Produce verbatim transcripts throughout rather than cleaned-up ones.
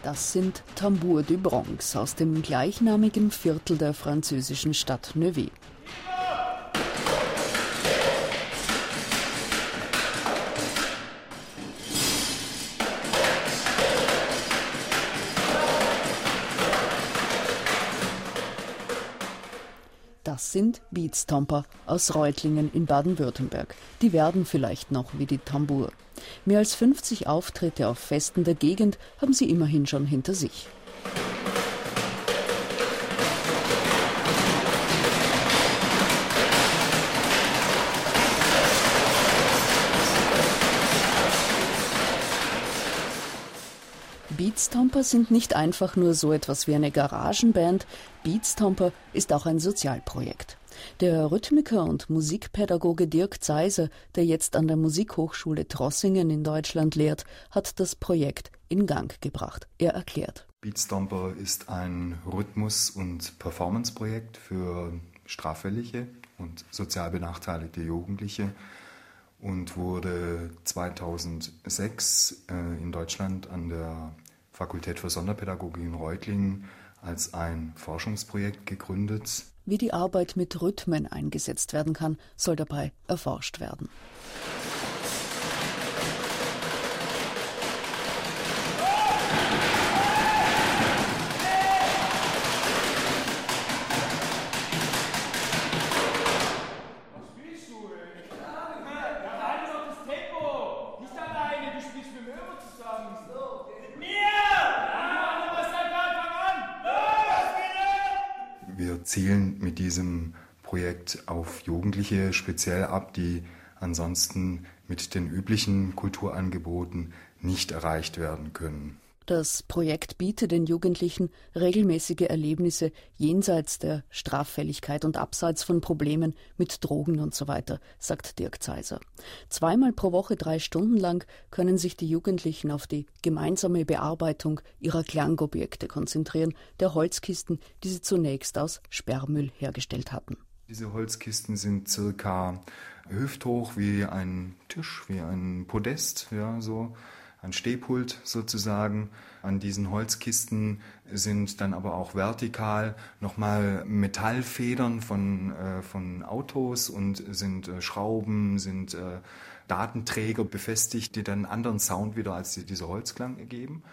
Das sind Tambours du Bronx aus dem gleichnamigen Viertel der französischen Stadt Nevers. Das sind Beatstomper aus Reutlingen in Baden-Württemberg. Die werden vielleicht noch wie die Tambour. Mehr als fünfzig Auftritte auf Festen der Gegend haben sie immerhin schon hinter sich. Beatstomper sind nicht einfach nur so etwas wie eine Garagenband. Beatstomper ist auch ein Sozialprojekt. Der Rhythmiker und Musikpädagoge Dirk Zaiser, der jetzt an der Musikhochschule Trossingen in Deutschland lehrt, hat das Projekt in Gang gebracht. Er erklärt. Beatstomper ist ein Rhythmus- und Performanceprojekt für straffällige und sozial benachteiligte Jugendliche und wurde zweitausendsechs äh, in Deutschland an der Fakultät für Sonderpädagogik in Reutlingen als ein Forschungsprojekt gegründet. Wie die Arbeit mit Rhythmen eingesetzt werden kann, soll dabei erforscht werden. Wir zielen mit diesem Projekt auf Jugendliche speziell ab, die ansonsten mit den üblichen Kulturangeboten nicht erreicht werden können. Das Projekt bietet den Jugendlichen regelmäßige Erlebnisse jenseits der Straffälligkeit und abseits von Problemen mit Drogen und so weiter, sagt Dirk Zaiser. Zweimal pro Woche, drei Stunden lang, können sich die Jugendlichen auf die gemeinsame Bearbeitung ihrer Klangobjekte konzentrieren, der Holzkisten, die sie zunächst aus Sperrmüll hergestellt hatten. Diese Holzkisten sind circa hüfthoch wie ein Tisch, wie ein Podest, ja, so. Ein Stehpult sozusagen. An diesen Holzkisten sind dann aber auch vertikal nochmal Metallfedern von, äh, von Autos und sind äh, Schrauben, sind äh, Datenträger befestigt, die dann einen anderen Sound wieder als die, dieser Holzklang ergeben.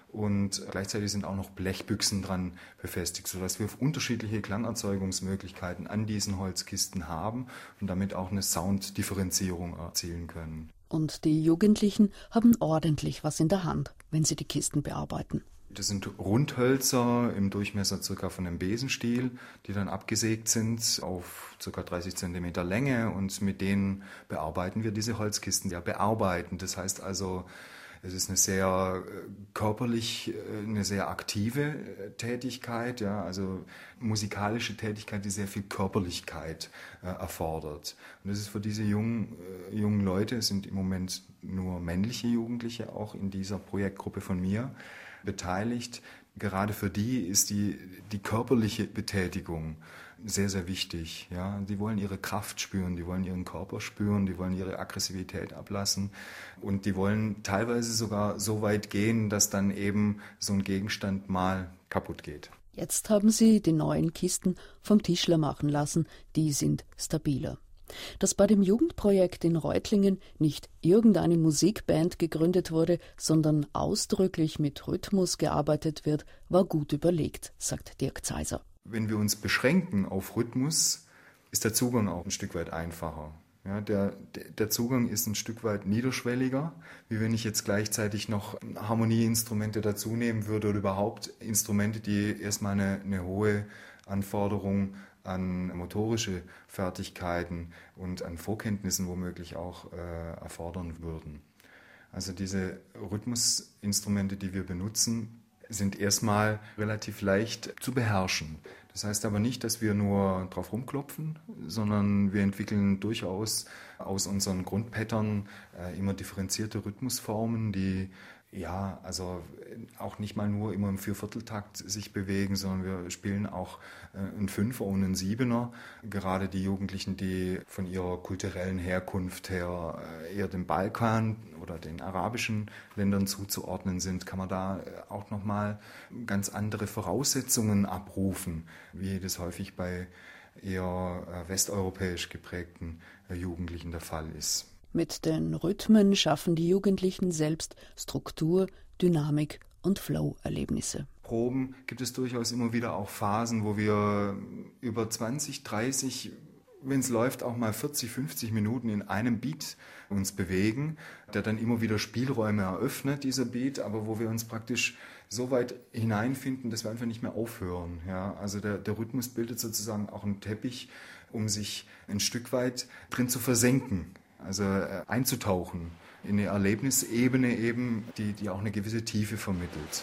Und gleichzeitig sind auch noch Blechbüchsen dran befestigt, sodass wir unterschiedliche Klangerzeugungsmöglichkeiten an diesen Holzkisten haben und damit auch eine Sounddifferenzierung erzielen können. Und die Jugendlichen haben ordentlich was in der Hand, wenn sie die Kisten bearbeiten. Das sind Rundhölzer im Durchmesser circa von einem Besenstiel, die dann abgesägt sind auf circa dreißig Zentimeter Länge und mit denen bearbeiten wir diese Holzkisten. Ja, bearbeiten, das heißt also, es ist eine sehr körperlich, eine sehr aktive Tätigkeit, ja, also musikalische Tätigkeit, die sehr viel Körperlichkeit äh, erfordert. Und das ist für diese jungen, äh, jungen Leute, es sind im Moment nur männliche Jugendliche auch in dieser Projektgruppe von mir beteiligt. Gerade für die ist die, die körperliche Betätigung sehr, sehr wichtig. Ja? Die wollen ihre Kraft spüren, die wollen ihren Körper spüren, die wollen ihre Aggressivität ablassen und die wollen teilweise sogar so weit gehen, dass dann eben so ein Gegenstand mal kaputt geht. Jetzt haben sie die neuen Kisten vom Tischler machen lassen, die sind stabiler. Dass bei dem Jugendprojekt in Reutlingen nicht irgendeine Musikband gegründet wurde, sondern ausdrücklich mit Rhythmus gearbeitet wird, war gut überlegt, sagt Dirk Zaiser. Wenn wir uns beschränken auf Rhythmus, ist der Zugang auch ein Stück weit einfacher. Ja, der, der Zugang ist ein Stück weit niederschwelliger, wie wenn ich jetzt gleichzeitig noch Harmonieinstrumente dazu nehmen würde oder überhaupt Instrumente, die erstmal eine, eine hohe Anforderung an motorische Fertigkeiten und an Vorkenntnissen womöglich auch äh, erfordern würden. Also diese Rhythmusinstrumente, die wir benutzen, sind erstmal relativ leicht zu beherrschen. Das heißt aber nicht, dass wir nur drauf rumklopfen, sondern wir entwickeln durchaus aus unseren Grundpattern äh, immer differenzierte Rhythmusformen, die Ja, also auch nicht mal nur immer im Viervierteltakt sich bewegen, sondern wir spielen auch einen Fünfer und einen Siebener. Gerade die Jugendlichen, die von ihrer kulturellen Herkunft her eher dem Balkan oder den arabischen Ländern zuzuordnen sind, kann man da auch nochmal ganz andere Voraussetzungen abrufen, wie das häufig bei eher westeuropäisch geprägten Jugendlichen der Fall ist. Mit den Rhythmen schaffen die Jugendlichen selbst Struktur, Dynamik und Flow-Erlebnisse. Proben gibt es durchaus immer wieder auch Phasen, wo wir über zwanzig, dreißig, wenn es läuft, auch mal vierzig, fünfzig Minuten in einem Beat uns bewegen, der dann immer wieder Spielräume eröffnet, dieser Beat, aber wo wir uns praktisch so weit hineinfinden, dass wir einfach nicht mehr aufhören. Ja, also der, der Rhythmus bildet sozusagen auch einen Teppich, um sich ein Stück weit drin zu versenken. Also äh, einzutauchen in eine Erlebnisebene eben, die, die auch eine gewisse Tiefe vermittelt.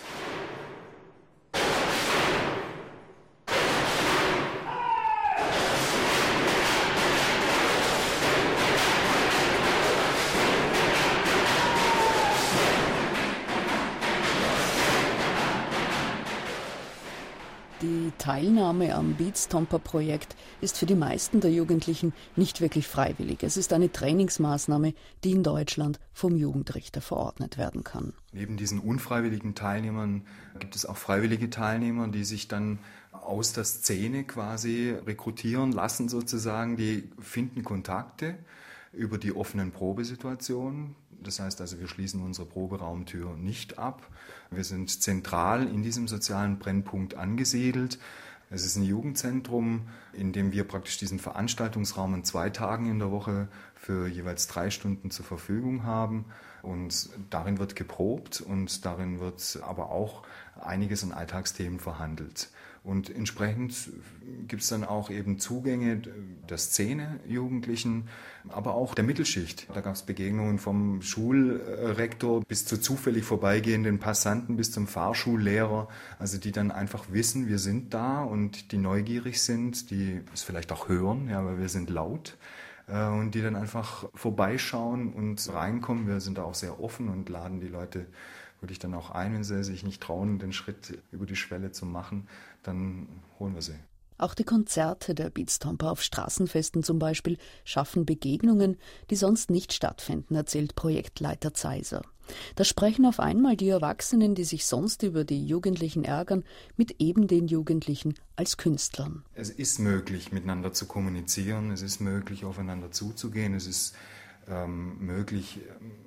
Die Teilnahme am Beatstomper-Projekt ist für die meisten der Jugendlichen nicht wirklich freiwillig. Es ist eine Trainingsmaßnahme, die in Deutschland vom Jugendrichter verordnet werden kann. Neben diesen unfreiwilligen Teilnehmern gibt es auch freiwillige Teilnehmer, die sich dann aus der Szene quasi rekrutieren lassen sozusagen. Die finden Kontakte über die offenen Probesituationen. Das heißt also, wir schließen unsere Proberaumtür nicht ab. Wir sind zentral in diesem sozialen Brennpunkt angesiedelt. Es ist ein Jugendzentrum, in dem wir praktisch diesen Veranstaltungsraum an zwei Tagen in der Woche für jeweils drei Stunden zur Verfügung haben. Und darin wird geprobt und darin wird aber auch einiges an Alltagsthemen verhandelt. Und entsprechend gibt es dann auch eben Zugänge der Szene, Jugendlichen, aber auch der Mittelschicht. Da gab es Begegnungen vom Schulrektor bis zu zufällig vorbeigehenden Passanten, bis zum Fahrschullehrer, also die dann einfach wissen, wir sind da und die neugierig sind, die es vielleicht auch hören, ja, weil wir sind laut. Und die dann einfach vorbeischauen und reinkommen. Wir sind da auch sehr offen und laden die Leute wirklich dann auch ein, wenn sie sich nicht trauen, den Schritt über die Schwelle zu machen, dann holen wir sie. Auch die Konzerte der Beatstomper auf Straßenfesten zum Beispiel schaffen Begegnungen, die sonst nicht stattfinden, erzählt Projektleiter Zeiser. Da sprechen auf einmal die Erwachsenen, die sich sonst über die Jugendlichen ärgern, mit eben den Jugendlichen als Künstlern. Es ist möglich, miteinander zu kommunizieren, es ist möglich, aufeinander zuzugehen, es ist ähm, möglich,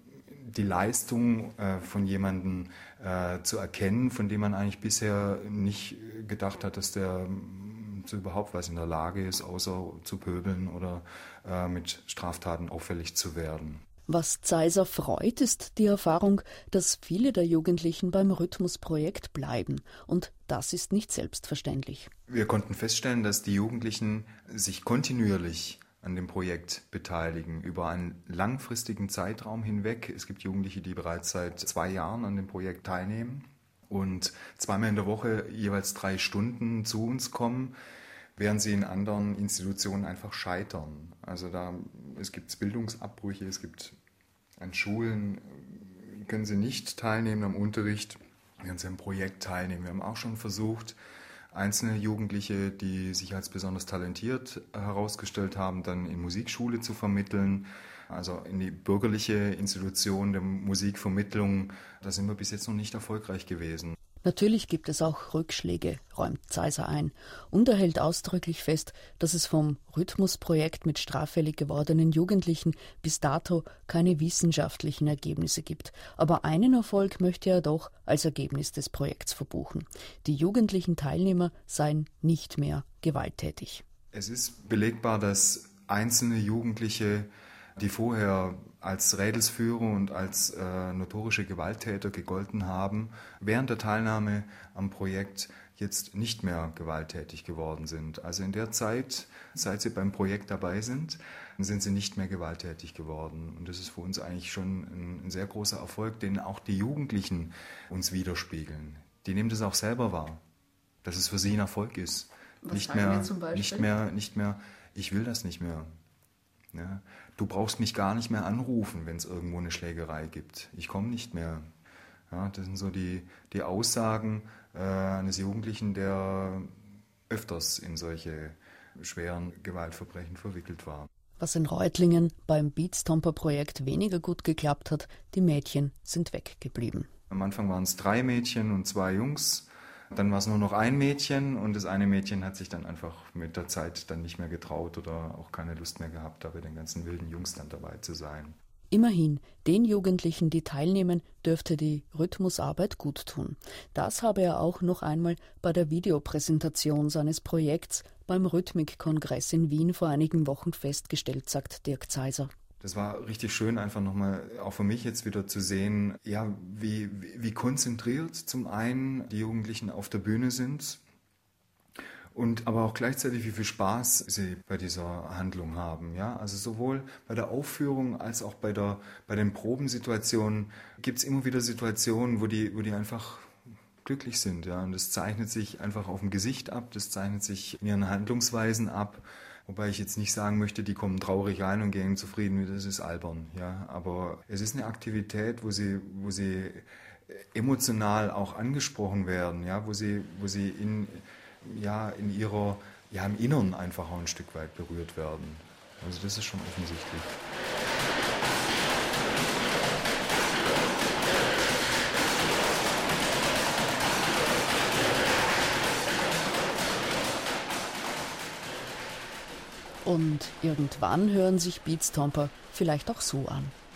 die Leistung äh, von jemandem äh, zu erkennen, von dem man eigentlich bisher nicht gedacht hat, dass der zu überhaupt was in der Lage ist, außer zu pöbeln oder äh, mit Straftaten auffällig zu werden. Was Zeiser freut, ist die Erfahrung, dass viele der Jugendlichen beim Rhythmusprojekt bleiben. Und das ist nicht selbstverständlich. Wir konnten feststellen, dass die Jugendlichen sich kontinuierlich an dem Projekt beteiligen, über einen langfristigen Zeitraum hinweg. Es gibt Jugendliche, die bereits seit zwei Jahren an dem Projekt teilnehmen und zweimal in der Woche jeweils drei Stunden zu uns kommen, während sie in anderen Institutionen einfach scheitern. Also da, es gibt Bildungsabbrüche, es gibt an Schulen, können sie nicht teilnehmen am Unterricht, während sie am Projekt teilnehmen. Wir haben auch schon versucht, einzelne Jugendliche, die sich als besonders talentiert herausgestellt haben, dann in Musikschule zu vermitteln, also in die bürgerliche Institution der Musikvermittlung. Da sind wir bis jetzt noch nicht erfolgreich gewesen. Natürlich gibt es auch Rückschläge, räumt Zeiser ein, und er hält ausdrücklich fest, dass es vom Rhythmusprojekt mit straffällig gewordenen Jugendlichen bis dato keine wissenschaftlichen Ergebnisse gibt. Aber einen Erfolg möchte er doch als Ergebnis des Projekts verbuchen. Die jugendlichen Teilnehmer seien nicht mehr gewalttätig. Es ist belegbar, dass einzelne Jugendliche, die vorher als Rädelsführer und als äh, notorische Gewalttäter gegolten haben, während der Teilnahme am Projekt jetzt nicht mehr gewalttätig geworden sind. Also in der Zeit, seit sie beim Projekt dabei sind, sind sie nicht mehr gewalttätig geworden. Und das ist für uns eigentlich schon ein, ein sehr großer Erfolg, den auch die Jugendlichen uns widerspiegeln. Die nehmen das auch selber wahr, dass es für sie ein Erfolg ist. Was nicht sagen mehr, wir zum Beispiel? nicht mehr, nicht mehr, ich will das nicht mehr. Ja, du brauchst mich gar nicht mehr anrufen, wenn es irgendwo eine Schlägerei gibt. Ich komme nicht mehr. Ja, das sind so die, die Aussagen äh, eines Jugendlichen, der öfters in solche schweren Gewaltverbrechen verwickelt war. Was in Reutlingen beim Beatstomper-Projekt weniger gut geklappt hat, die Mädchen sind weggeblieben. Am Anfang waren es drei Mädchen und zwei Jungs. Dann war es nur noch ein Mädchen und das eine Mädchen hat sich dann einfach mit der Zeit dann nicht mehr getraut oder auch keine Lust mehr gehabt, da bei den ganzen wilden Jungs dann dabei zu sein. Immerhin, den Jugendlichen, die teilnehmen, dürfte die Rhythmusarbeit gut tun. Das habe er auch noch einmal bei der Videopräsentation seines Projekts beim Rhythmikkongress in Wien vor einigen Wochen festgestellt, sagt Dirk Zeiser. Das war richtig schön, einfach nochmal auch für mich jetzt wieder zu sehen, ja, wie, wie, wie konzentriert zum einen die Jugendlichen auf der Bühne sind und aber auch gleichzeitig, wie viel Spaß sie bei dieser Handlung haben. Ja? Also sowohl bei der Aufführung als auch bei, der, bei den Probensituationen gibt es immer wieder Situationen, wo die, wo die einfach glücklich sind. Ja? Und das zeichnet sich einfach auf dem Gesicht ab, das zeichnet sich in ihren Handlungsweisen ab. Wobei ich jetzt nicht sagen möchte, die kommen traurig rein und gehen zufrieden, das ist albern. Ja? Aber es ist eine Aktivität, wo sie, wo sie emotional auch angesprochen werden, ja? wo sie, wo sie in, ja, in ihrer, ja, im Inneren einfach auch ein Stück weit berührt werden. Also das ist schon offensichtlich. Und irgendwann hören sich Beatstomper vielleicht auch so an.